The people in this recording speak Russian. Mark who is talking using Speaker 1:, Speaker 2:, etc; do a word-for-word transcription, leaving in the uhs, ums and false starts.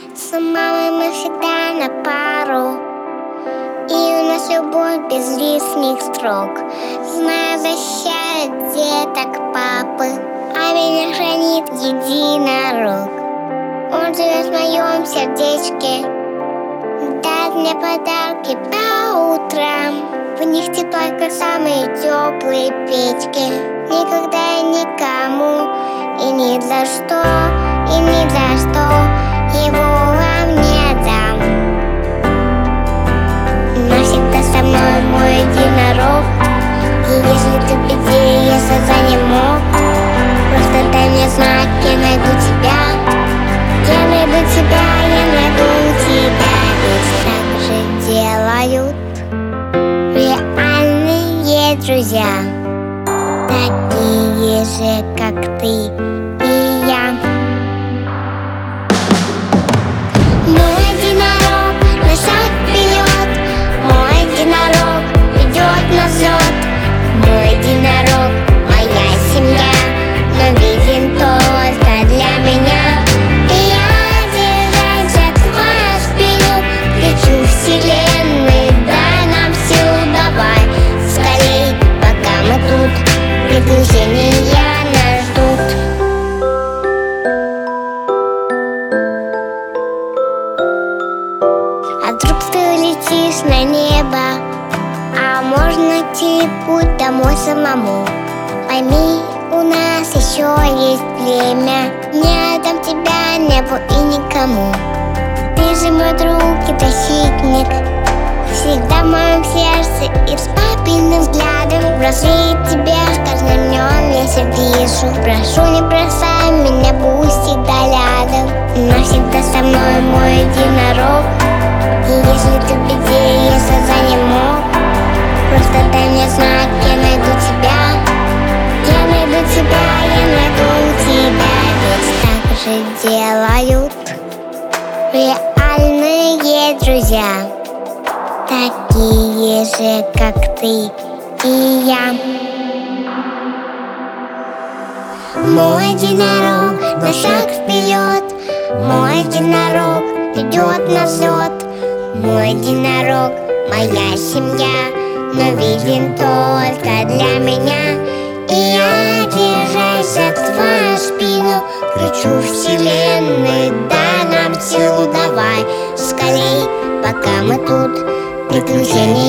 Speaker 1: С мамой мы всегда на пару, и у нас любовь без лишних строк. Знаю, защищает деток папы, а меня хранит единорог. Он живет в моем сердечке, дарит мне подарки по утрам. В них только самые теплые печки. Никогда и никому, и ни за что, и ни за что его вам не дам. Навсегда со мной мой единорог. И если ты в беде, если за не мог, просто дай мне знак, я найду тебя. Я найду тебя, я найду тебя. Ведь так же делают реальные друзья, такие же, как ты и я. Мой единорог на шаг вперед, мой единорог идет на взлет. Мой единорог — моя семья, но виден только для меня. И я держать за твою спину, кричу вселенной, дай нам силу, давай скорей, пока мы тут, приключения нас ждут. А вдруг ты улетишь на небо, а можно найти путь домой самому. Пойми, у нас еще есть время, не отдам тебя небу и никому. Ты же мой друг и защитник, всегда в моем сердце и с папиным взглядом. Брошу тебя с каждым днем, если вижу. Прошу, не бросай меня, будь всегда рядом. Навсегда со мной мой единорог. И если ты в беде, если за не мог, просто дай мне знак, я найду тебя. Я найду тебя, я найду тебя. Ведь так же делают реальные друзья, такие же, как ты и я. Мой единорог на шаг вперед, мой единорог идет на взлет. Мой единорог — моя семья, но виден только для меня. И я держась за твою спину, кричу вселенной, дай нам силу, давай скорей, пока мы тут, приключения